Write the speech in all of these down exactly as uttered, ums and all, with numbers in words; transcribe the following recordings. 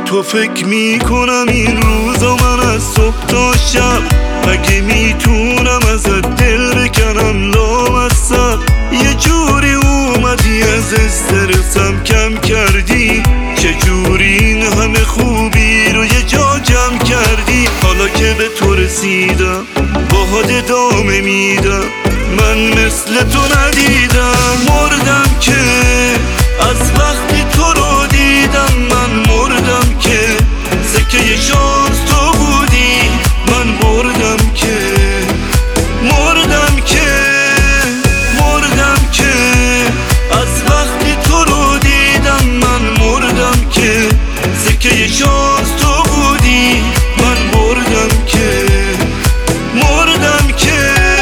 تو فکر میکنم این روزا من از صبح تا شب، مگه میتونم ازت دل بکنم لامصب. یه جوری اومدی از استرسم کم کردی، چجوری این همه خوبی رو یه جا جمع کردی. حالا که به تو رسیدم باهات ادامه میدم، من مثل تو ندیدم. مردم که از وقتی تو رو دیدم، من مردم که سکه شانس تو بودی. من مردم که مردم که مردم که از وقتی تو رو دیدم، من مردم که سکه شانس تو بودی. من مردم که مردم که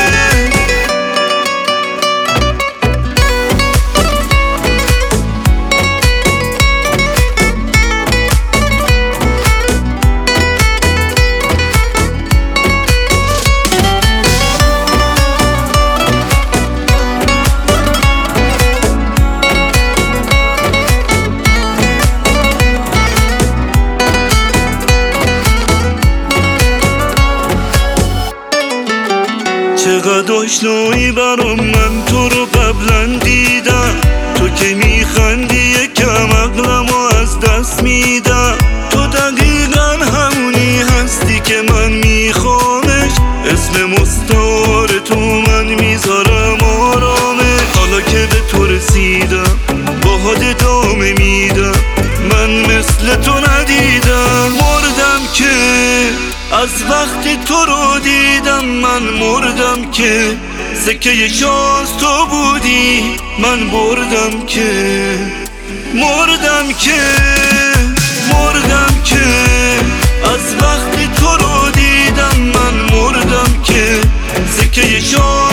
چقدر آشنایی برام، من تو رو قبلا دیدم. تو که میخندی یکم عقلمو از دست میدم. تو دقیقا همونی هستی که من میخوامش، اسم مستعار تو من میذارم آرامش. حالا که به تو رسیدم باهات ادامه میدم، من مثل تو ندیدم. مردم که از وقتی تو رو دیدم، من مردم که سکه شانس تو بودی. من مردم که مردم که مردم که از وقتی تو رو دیدم، من مردم که سکه شانس